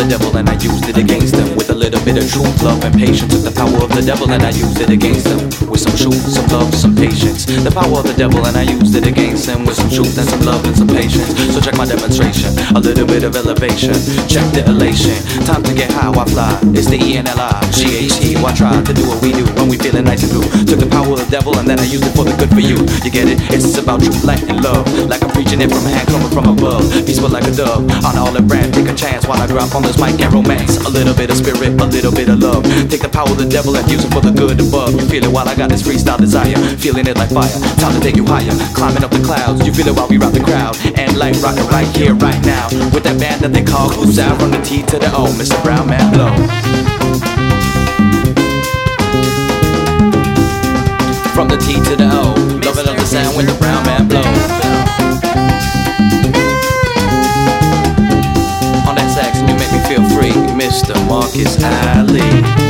the devil and I used it against them. With a little bit of truth, love, and patience. Took the power of the devil and I used it against them. With some truth, some love, some patience. The power of the devil and I used it against them. With some truth and some love and some patience. So check my demonstration, a little bit of elevation. Check the elation, time to get high, why fly? It's the ENLI-GHT. Why try to do what we do when we feeling nice and blue? Took the power of the devil and then I used it for the good for you. You get it? It's about truth, light, and love. Like I'm preaching it from a hand coming from above. Peaceful like a dove, on all the brand. Take a chance while I drop on this mic and romance. A little bit of spirit, a little bit of love. Take the power of the devil and use it for the good above. You feel it while I got this freestyle desire. Feeling it like fire, time to take you higher. Climbing up the clouds, you feel it while we rock the crowd. And like rockin' right here, right now. With that band that they call Who's Out, from the T to the O, Mr. Brown Man Blow. From the T to the O, loving up the sound when the brown man blow. On that sax and you make me feel free, Mr. Marcus Ali.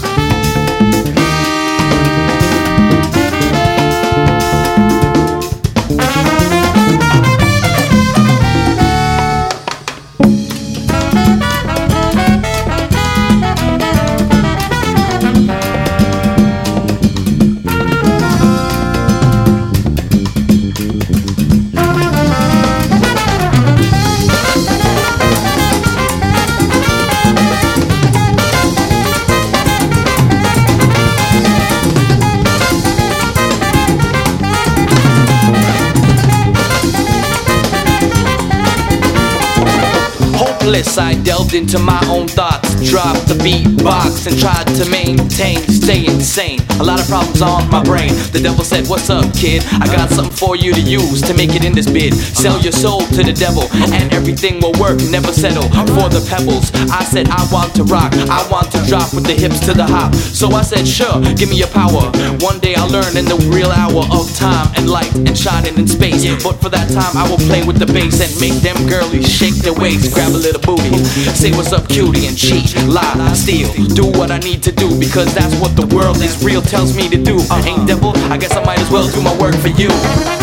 I delved into my own thoughts, dropped the beatbox and tried to maintain, stay insane. A lot of problems on my brain. The devil said, what's up, kid? I got something for you to use to make it in this bid. Sell your soul to the devil and everything will work. Never settle for the pebbles. I said I want to rock, I want to drop with the hips to the hop. So I said, sure, give me your power. One day I'll learn in the real hour of time and light and shining in space. But for that time I will play with the bass and make them girlies shake their waist. Grab a little booty, say what's up, cutie, and cheat, lie, steal, do what I need to do, because that's what the world is real tells me to do. Ain't devil, I guess I might as well do my work for you.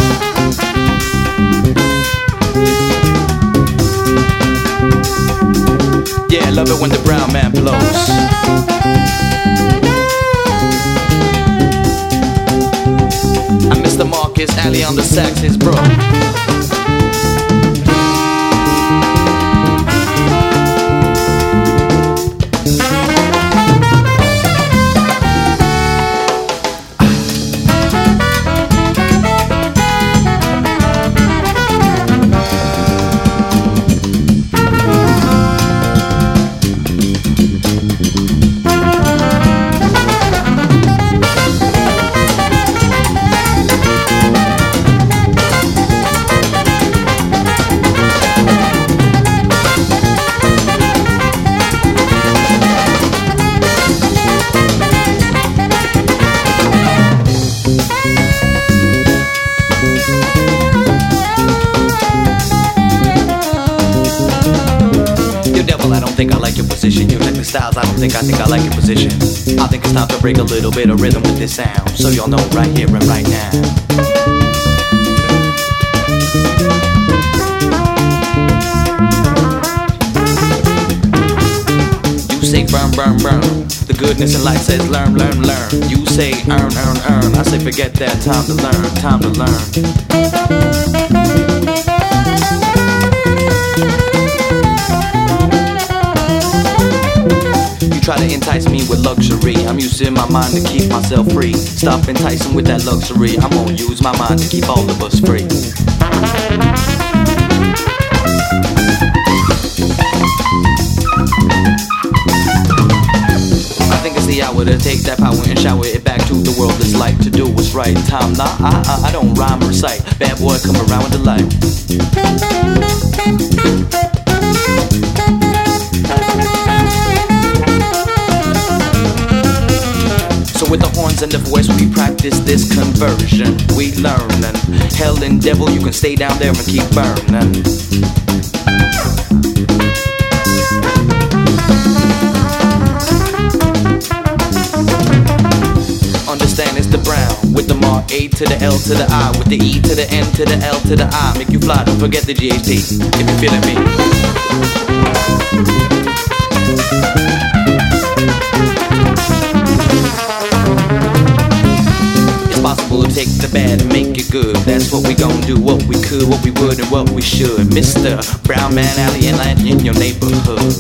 Yeah, I love it when the brown man blows. I'm Mr. Marcus Ali on the sax, his bro. I don't think I like your position. You check the styles, I think I like your position. I think it's time to break a little bit of rhythm with this sound, so y'all know right here and right now. You say burn, burn, burn. The goodness in life says learn, learn, learn. You say earn, earn, earn. I say forget that, time to learn, time to learn. Try to entice me with luxury. I'm using my mind to keep myself free. Stop enticing with that luxury. I'm gonna use my mind to keep all of us free. I think it's the hour to take that power and shower it back to the world that's like to do what's right. Time, nah, I don't rhyme or recite. Bad boy, come around with the light. With the horns and the voice we practice this conversion. We learnin'. Hell and devil, you can stay down there and keep burning. Understand it's the brown with the mark A to the L to the I, with the E to the N to the L to the I. Make you fly, don't forget the GHT if you're feeling me. It's possible to take the bad and make it good. That's what we gon' do, what we could, what we would, and what we should. Mr. Brown Man Alley and Land in your neighborhood.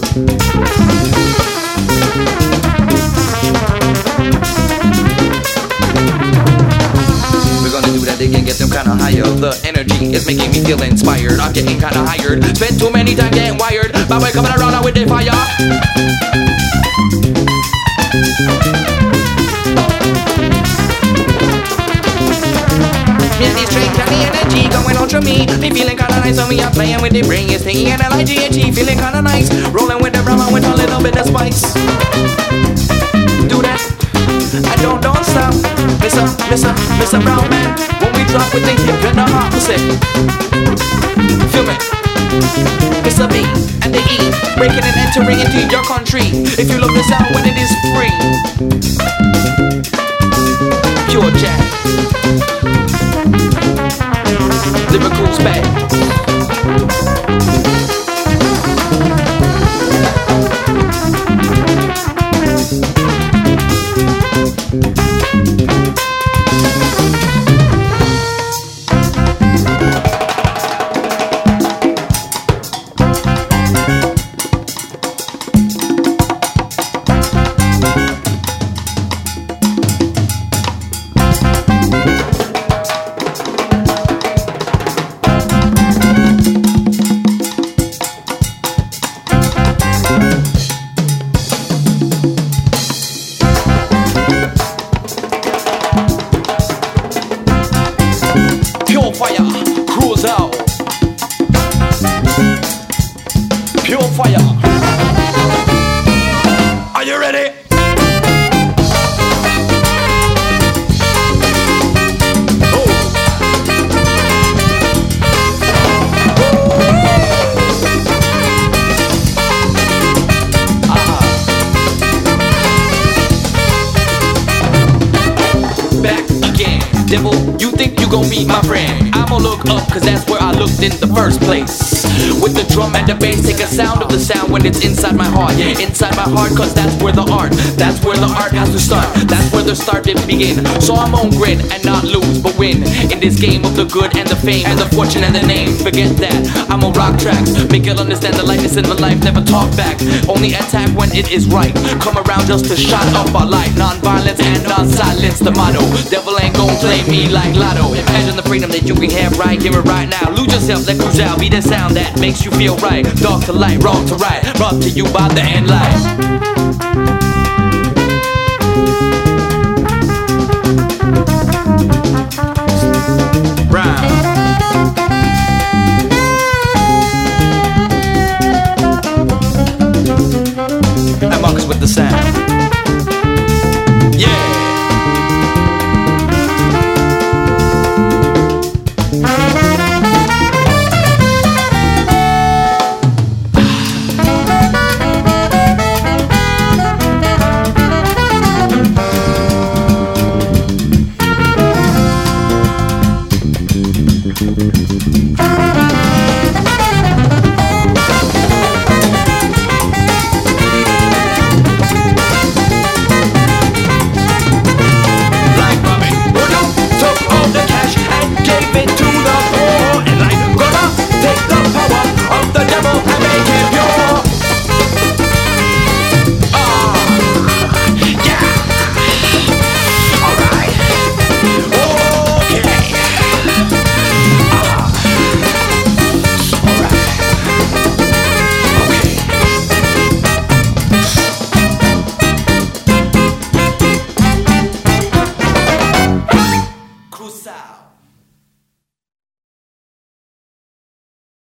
We're gonna do that again, get them kinda higher. The energy is making me feel inspired. I'm getting kinda hired. Spent too many times getting wired. But we're coming around now with the fire. Yeah, this train got the energy going on through me. Me feeling kinda nice on me, I'm playing with the brain. It's the E-N-L-I-G-H-E, feeling kinda nice. Rolling with the Brahma with a little bit of spice. Do that, I don't stop. Mr. Brown Man. When we drop with the hip and the opposite. Feel me? It's the B and the E, breaking and entering into your country. If you love the sound when it is free. Pure Jack. Lyrical spec. Devil, you think you gon' be my friend? I'ma look up, cause that's where I looked in the first place. With the drum and the bass, take a sound of the sound when it's inside my heart. Inside my heart, cause that's where the art has to start. That's where the start didn't begin. So I'm on grin and not lose, but win. In this game of the good and the fame, and the fortune and the name. Forget that, I'm on rock tracks. Make it understand the lightness in the life, never talk back. Only attack when it is right. Come around just to shut up our light. Non-violence and non-silence, the motto. Devil ain't gon' play me like Lotto. Imagine the freedom that you can have right here and right now. Lose yourself, let cruise out, be the sound that makes you feel right. Dark to light, wrong to right, brought to you by the end light. And Marcus with the sound. Yeah. Like Robin Hood took all the cash and gave it to